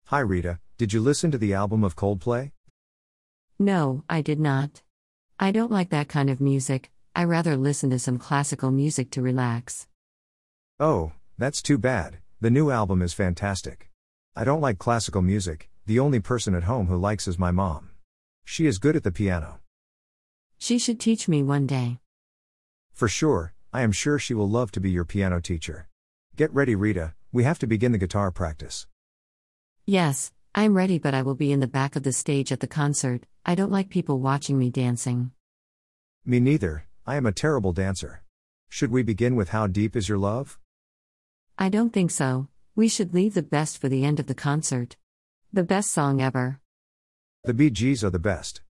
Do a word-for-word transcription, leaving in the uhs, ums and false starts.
Hi Rita, did you listen to the album of Coldplay? No, I did not. I don't like that kind of music. I rather listen to some classical music to relax. Oh, that's too bad. The new album is fantastic. I don't like classical music, the only person at home who likes is my mom. She is good at the piano. She should teach me one day. For sure, I am sure she will love to be your piano teacher. Get ready Rita, we have to begin the guitar practice. Yes, I am ready, but I will be in the back of the stage at the concert. I don't like people watching me dancing. Me neither, I am a terrible dancer. Should we begin with How Deep Is Your Love? I don't think so. We should leave the best for the end of the concert. The best song ever. The Bee Gees are the best.